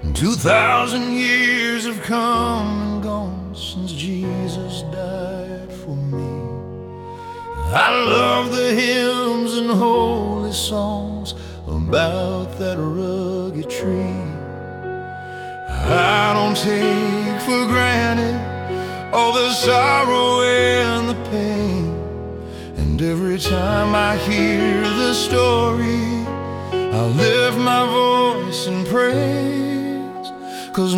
2,000 years have come and gone since Jesus died for me. I love the hymns and holy songs about that rugged tree. I don't take for granted all the sorrow and the pain, and every time I hear the story, I lift my voice in praise. 'Cause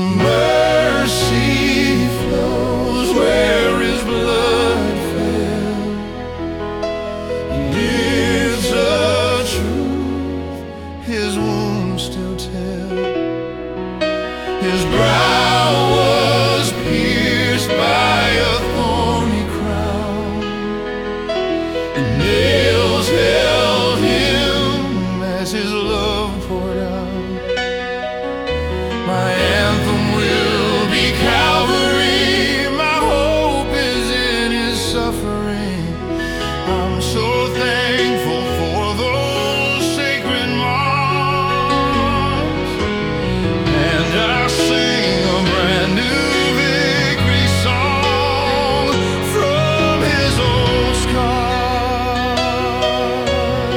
mercy flows where His blood fell, and it's a truth His wounds still tell. His brow was pierced by a thorny crown, and nails held Him as His love poured out. My anthem will be Calvary, my hope is in His suffering. I'm so thankful for those sacred marks, and I sing a brand new victory song from His old scars.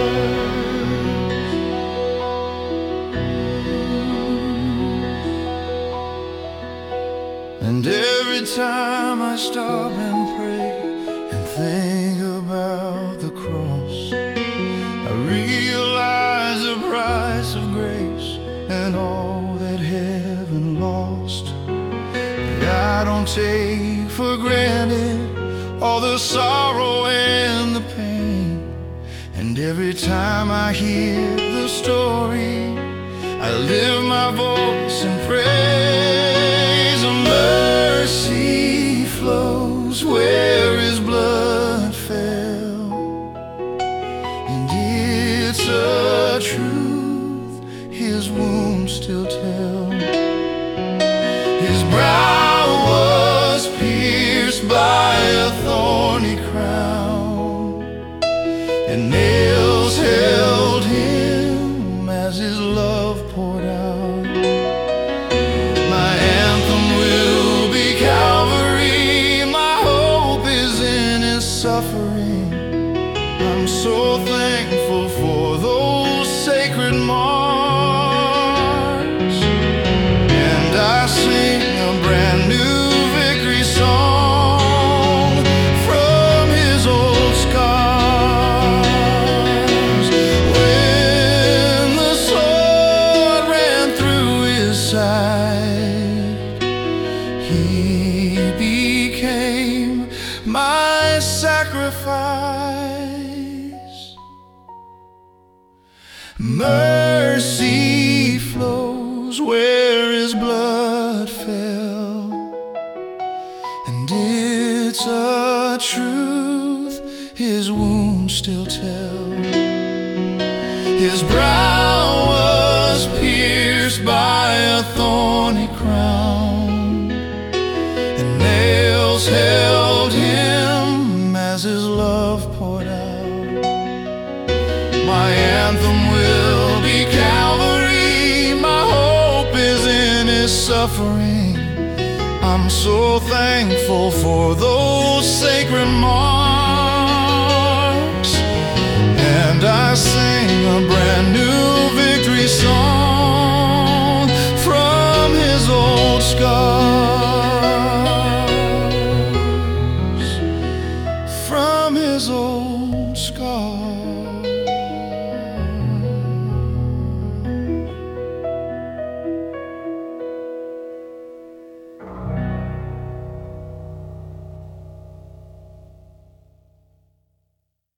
And every time I stop and pray and think about the cross, I realize the price of grace and all that heaven lost. I don't take for granted all the sorrow and the pain, and every time I hear the story, I lift my voice in praise. A mercy flows where His blood fell, and it's a truth His wounds still tell. His brow was pierced by a thorny crown, and nails held Him as His love poured out. My anthem will be Calvary, my hope is in His suffering. I'm so thankful for those sacred marks, and I sing a brand new victory song from His old scars. When the sword ran through His side, He became my sacrifice. Mercy flows where His blood fell, and it's a truth His wounds still tell. His brow was pierced by a thorny crown, and nails held Him as His love poured out. My anthem will be Calvary, my hope is in His suffering. I'm so thankful for those sacred marks, and I sing a brand new